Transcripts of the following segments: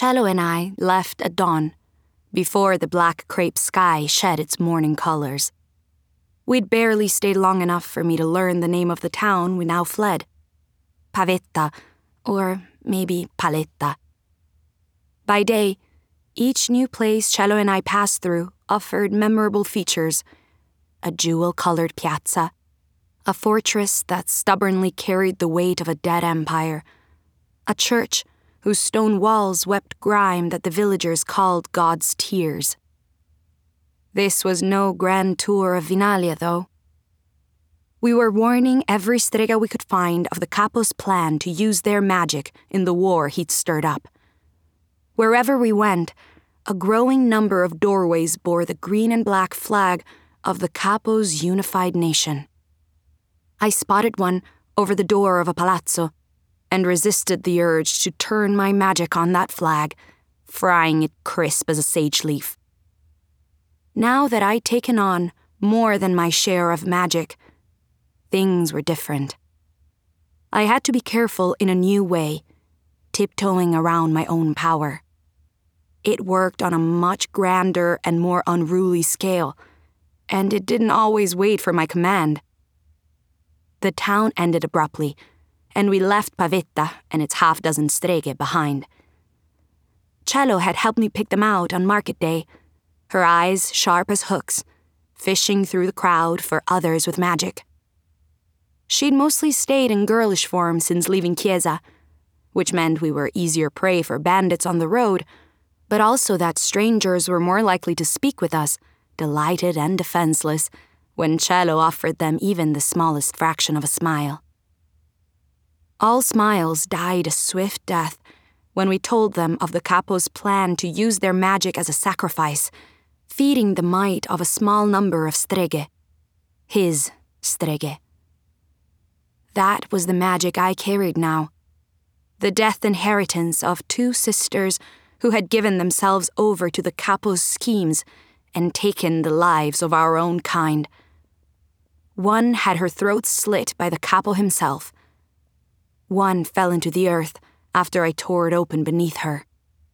Cello and I left at dawn, before the black crepe sky shed its morning colors. We'd barely stayed long enough for me to learn the name of the town we now fled. Pavetta, or maybe Paletta. By day, each new place Cello and I passed through offered memorable features: a jewel-colored piazza, a fortress that stubbornly carried the weight of a dead empire, a church whose stone walls wept grime that the villagers called God's tears. This was no grand tour of Vinalia, though. We were warning every strega we could find of the capo's plan to use their magic in the war he'd stirred up. Wherever we went, a growing number of doorways bore the green and black flag of the capo's unified nation. I spotted one over the door of a palazzo and resisted the urge to turn my magic on that flag, frying it crisp as a sage leaf. Now that I'd taken on more than my share of magic, things were different. I had to be careful in a new way, tiptoeing around my own power. It worked on a much grander and more unruly scale, and it didn't always wait for my command. The town ended abruptly, and we left Pavetta and its half-dozen streghe behind. Cello had helped me pick them out on market day, her eyes sharp as hooks, fishing through the crowd for others with magic. She'd mostly stayed in girlish form since leaving Chiesa, which meant we were easier prey for bandits on the road, but also that strangers were more likely to speak with us, delighted and defenseless, when Cello offered them even the smallest fraction of a smile. All smiles died a swift death when we told them of the capo's plan to use their magic as a sacrifice, feeding the might of a small number of streghe. His streghe. That was the magic I carried now. The death inheritance of two sisters who had given themselves over to the capo's schemes and taken the lives of our own kind. One had her throat slit by the capo himself. One fell into the earth after I tore it open beneath her.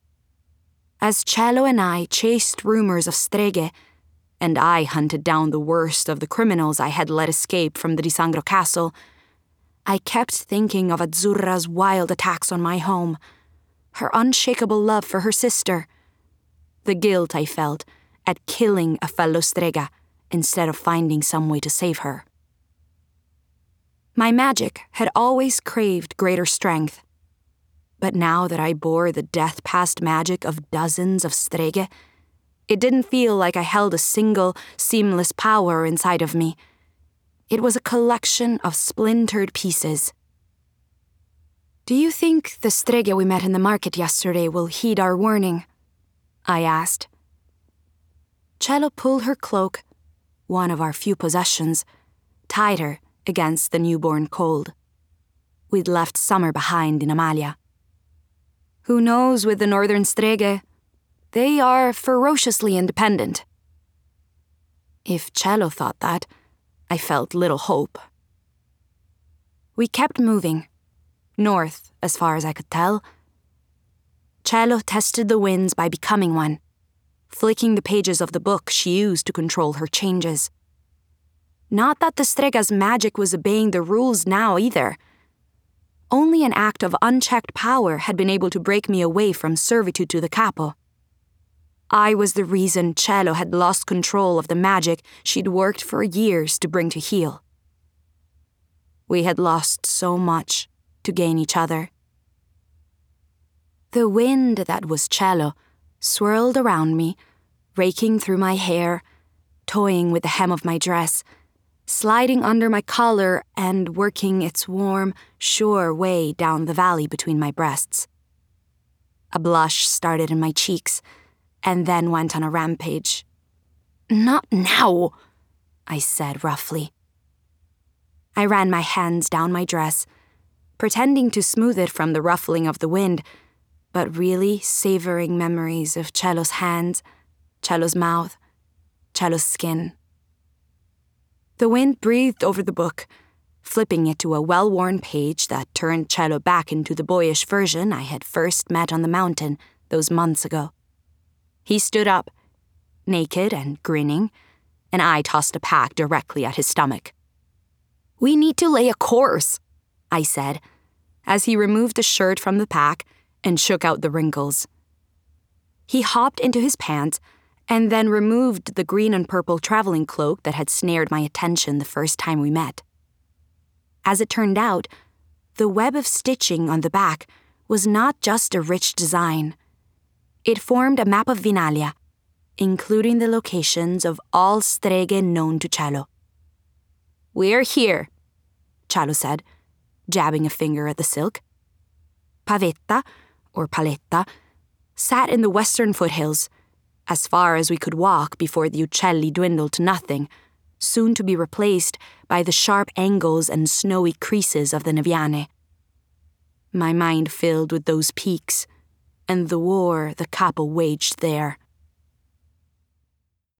As Cello and I chased rumors of streghe, and I hunted down the worst of the criminals I had let escape from the Di Sangro castle, I kept thinking of Azzurra's wild attacks on my home, her unshakable love for her sister, the guilt I felt at killing a fellow strega instead of finding some way to save her. My magic had always craved greater strength, but now that I bore the death-past magic of dozens of streghe, it didn't feel like I held a single, seamless power inside of me. It was a collection of splintered pieces. "Do you think the streghe we met in the market yesterday will heed our warning?" I asked. Cello pulled her cloak, one of our few possessions, tighter against the newborn cold. We'd left summer behind in Amalia. "Who knows with the northern streghe? They are ferociously independent." If Cello thought that, I felt little hope. We kept moving, north as far as I could tell. Cello tested the winds by becoming one, flicking the pages of the book she used to control her changes. Not that the strega's magic was obeying the rules now either. Only an act of unchecked power had been able to break me away from servitude to the capo. I was the reason Cello had lost control of the magic she'd worked for years to bring to heel. We had lost so much to gain each other. The wind that was Cello swirled around me, raking through my hair, toying with the hem of my dress, sliding under my collar and working its warm, sure way down the valley between my breasts. A blush started in my cheeks, and then went on a rampage. "Not now," I said roughly. I ran my hands down my dress, pretending to smooth it from the ruffling of the wind, but really savoring memories of Cello's hands, Cello's mouth, Cello's skin. The wind breathed over the book, flipping it to a well-worn page that turned Cello back into the boyish version I had first met on the mountain those months ago. He stood up, naked and grinning, and I tossed a pack directly at his stomach. "We need to lay a course," I said, as he removed the shirt from the pack and shook out the wrinkles. He hopped into his pants and then removed the green and purple traveling cloak that had snared my attention the first time we met. As it turned out, the web of stitching on the back was not just a rich design. It formed a map of Vinaglia, including the locations of all streghe known to Cielo. "We're here," Cielo said, jabbing a finger at the silk. Pavetta, or Paletta, sat in the western foothills, as far as we could walk before the Uccelli dwindled to nothing, soon to be replaced by the sharp angles and snowy creases of the Neviane. My mind filled with those peaks and the war the capo waged there.